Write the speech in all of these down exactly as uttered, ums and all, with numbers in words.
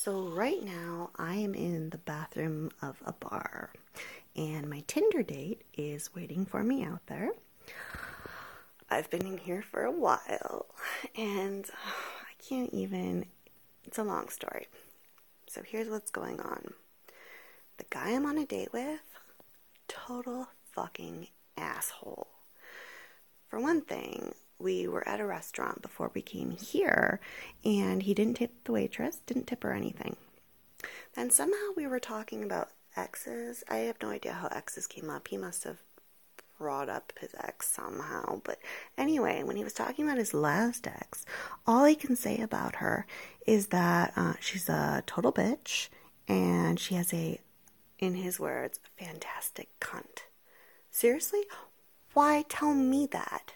So right now I am in the bathroom of a bar and my Tinder date is waiting for me out there. I've been in here for a while and I can't even, it's a long story. So here's what's going on. The guy I'm on a date with, total fucking asshole. For one thing, we were at a restaurant before we came here, and he didn't tip the waitress, didn't tip her anything. Then somehow we were talking about exes. I have no idea how exes came up. He must have brought up his ex somehow. But anyway, when he was talking about his last ex, all he can say about her is that uh, she's a total bitch, and she has a, in his words, fantastic cunt. Seriously? Why tell me that?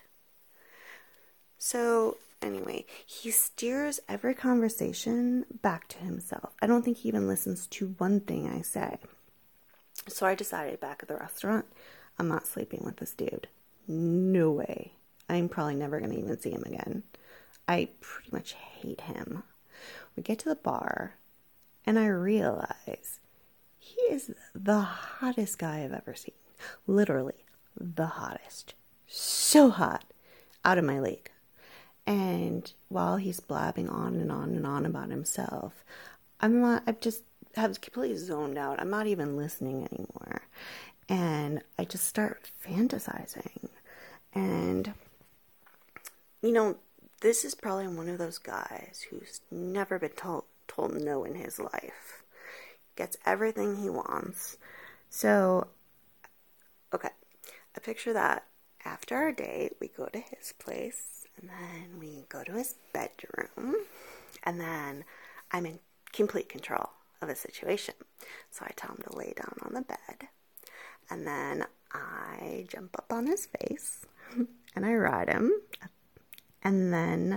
So, anyway, he steers every conversation back to himself. I don't think he even listens to one thing I say. So I decided back at the restaurant, I'm not sleeping with this dude. No way. I'm probably never going to even see him again. I pretty much hate him. We get to the bar, and I realize he is the hottest guy I've ever seen. Literally, the hottest. So hot. Out of my league. And while he's blabbing on and on and on about himself, I'm not, I've just have completely zoned out. I'm not even listening anymore. And I just start fantasizing. And, you know, this is probably one of those guys who's never been told, told no in his life. Gets everything he wants. So, okay, I picture that after our date, we go to his place. And then we go to his bedroom, and then I'm in complete control of the situation. So I tell him to lay down on the bed, and then I jump up on his face, and I ride him, and then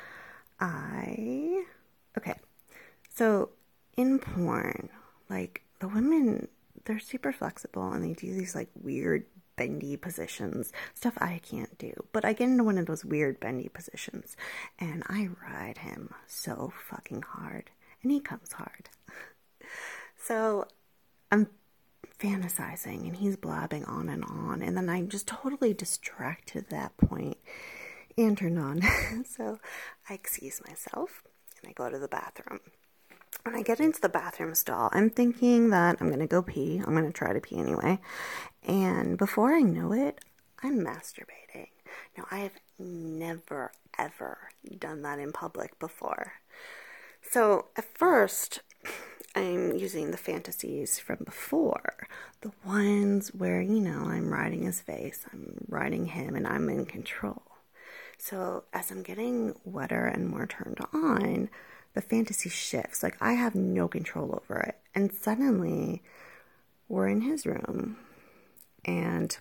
I, okay, so in porn, like, the women, they're super flexible, and they do these, like, weird bendy positions, stuff I can't do, but I get into one of those weird bendy positions, and I ride him so fucking hard, and he comes hard. So I'm fantasizing, and he's blabbing on and on, and then I'm just totally distracted at that point, and turned on. So I excuse myself, and I go to the bathroom. When I get into the bathroom stall, I'm thinking that I'm going to go pee. I'm going to try to pee anyway. And before I know it, I'm masturbating. Now, I have never, ever done that in public before. So, at first, I'm using the fantasies from before. The ones where, you know, I'm riding his face, I'm riding him, and I'm in control. So, as I'm getting wetter and more turned on, the fantasy shifts. Like, I have no control over it. And suddenly, we're in his room. And,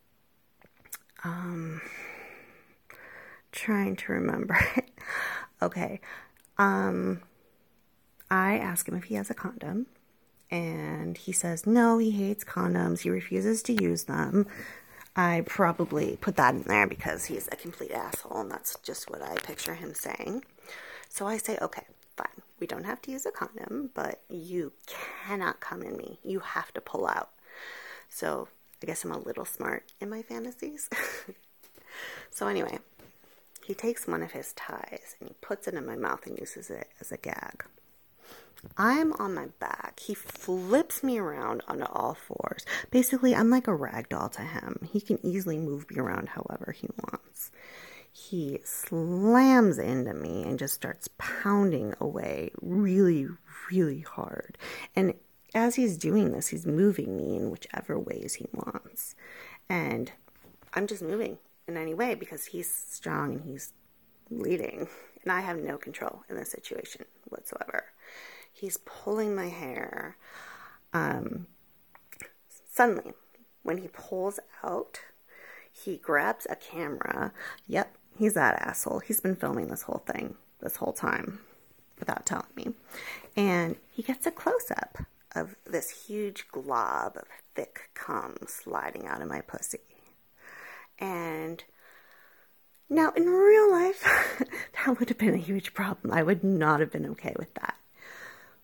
um, trying to remember it. Okay. Um, I ask him if he has a condom. And he says, no, he hates condoms. He refuses to use them. I probably put that in there because he's a complete asshole. And that's just what I picture him saying. So I say, okay, fine. We don't have to use a condom, but you cannot come in me. You have to pull out. So I guess I'm a little smart in my fantasies. So anyway, he takes one of his ties and he puts it in my mouth and uses it as a gag. I'm on my back. He flips me around onto all fours. Basically, I'm like a rag doll to him. He can easily move me around however he wants. He slams into me and just starts pounding away really, really hard. And as he's doing this, he's moving me in whichever ways he wants. And I'm just moving in any way because he's strong and he's leading. And I have no control in this situation whatsoever. He's pulling my hair. Um, suddenly, when he pulls out, he grabs a camera. Yep. He's that asshole. He's been filming this whole thing, this whole time, without telling me. And he gets a close-up of this huge glob of thick cum sliding out of my pussy. And now, in real life, that would have been a huge problem. I would not have been okay with that.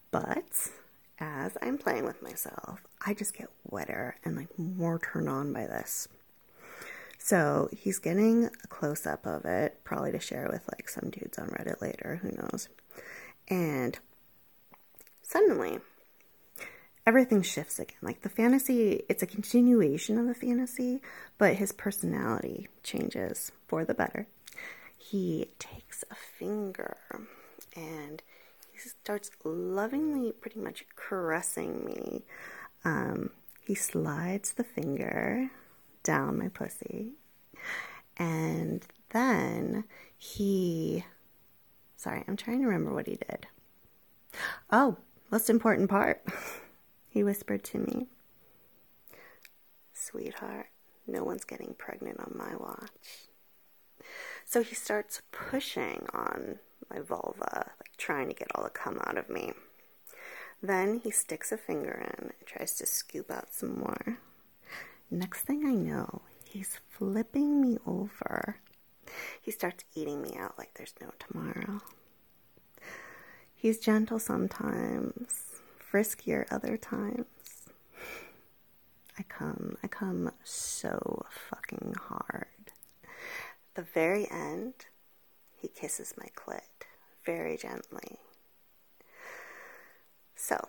But as I'm playing with myself, I just get wetter and like more turned on by this. So he's getting a close-up of it, probably to share with like some dudes on Reddit later, who knows. And suddenly, everything shifts again. Like the fantasy, it's a continuation of the fantasy, but his personality changes for the better. He takes a finger and he starts lovingly pretty much caressing me. Um, he slides the finger down my pussy. And then he, sorry, I'm trying to remember what he did. Oh, most important part. He whispered to me, "Sweetheart, no one's getting pregnant on my watch." So he starts pushing on my vulva, like trying to get all the cum out of me. Then he sticks a finger in and tries to scoop out some more. Next thing I know, he's flipping me over. He starts eating me out like there's no tomorrow. He's gentle sometimes, friskier other times. I come, I come so fucking hard. The very end, he kisses my clit very gently. So,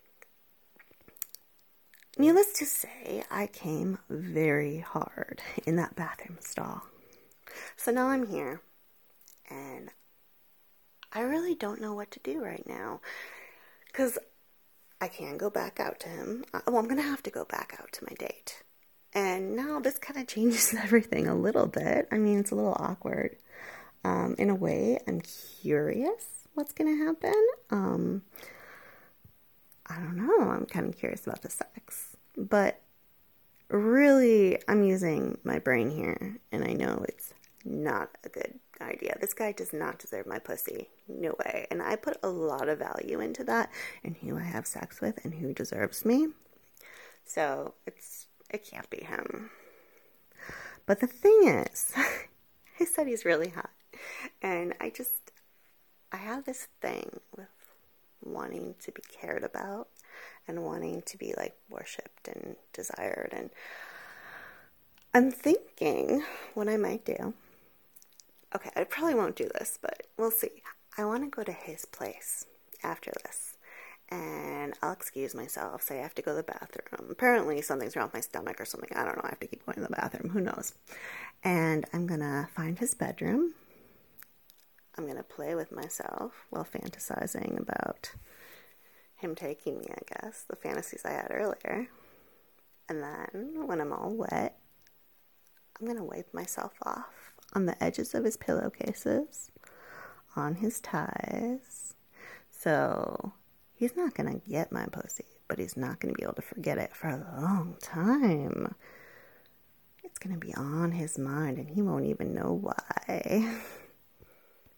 needless to say, I came very hard in that bathroom stall. So now I'm here, and I really don't know what to do right now, because I can go back out to him. Well, I'm going to have to go back out to my date. And now this kind of changes everything a little bit. I mean, it's a little awkward. Um, in a way, I'm curious what's going to happen. Um, I don't know. I'm kind of curious about the sex. But really, I'm using my brain here. And I know it's not a good idea. This guy does not deserve my pussy. No way. And I put a lot of value into that and who I have sex with and who deserves me. So it's it can't be him. But the thing is, he said he's really hot. And I just, I have this thing with wanting to be cared about and wanting to be like worshipped and desired. And I'm thinking what I might do. Okay, I probably won't do this, but we'll see. I want to go to his place after this. And I'll excuse myself, say I have to go to the bathroom. Apparently something's wrong with my stomach or something. I don't know. I have to keep going to the bathroom. Who knows? And I'm going to find his bedroom. I'm going to play with myself while fantasizing about him taking me, I guess. The fantasies I had earlier. And then, when I'm all wet, I'm going to wipe myself off on the edges of his pillowcases, on his ties. So he's not going to get my pussy, but he's not going to be able to forget it for a long time. It's going to be on his mind, and he won't even know why.